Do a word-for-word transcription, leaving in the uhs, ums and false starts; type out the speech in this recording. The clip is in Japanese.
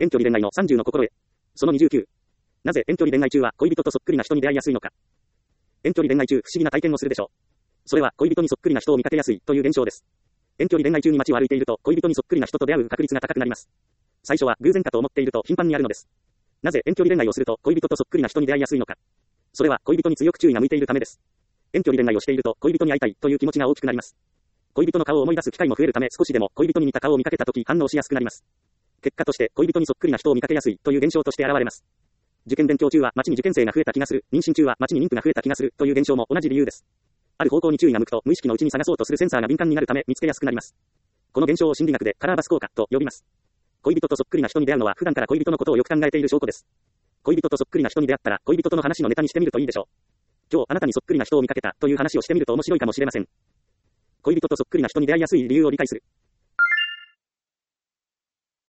遠距離恋愛のさんじゅうの心得。そのにじゅうきゅう。なぜ遠距離恋愛中は恋人とそっくりな人に出会いやすいのか。遠距離恋愛中、不思議な体験をするでしょう。それは恋人にそっくりな人を見かけやすいという現象です。遠距離恋愛中に街を歩いていると恋人にそっくりな人と出会う確率が高くなります。最初は偶然かと思っていると頻繁にあるのです。なぜ遠距離恋愛をすると恋人とそっくりな人に出会いやすいのか。それは恋人に強く注意が向いているためです。遠距離恋愛をしていると恋人に会いたいという気持ちが大きくなります。恋人の顔を思い出す機会も増えるため少しでも恋人に似た顔を見かけたとき反応しやすくなります。結果として恋人にそっくりな人を見かけやすいという現象として現れます。受験勉強中は街に受験生が増えた気がする、妊娠中は街に妊婦が増えた気がするという現象も同じ理由です。ある方向に注意が向くと無意識のうちに探そうとするセンサーが敏感になるため見つけやすくなります。この現象を心理学でカラーバス効果と呼びます。恋人とそっくりな人に出会うのは普段から恋人のことをよく考えている証拠です。恋人とそっくりな人に出会ったら恋人との話のネタにしてみるといいでしょう。今日あなたにそっくりな人を見かけたという話をしてみると面白いかもしれません。恋人とそっくりな人に出会いやすい理由を理解する。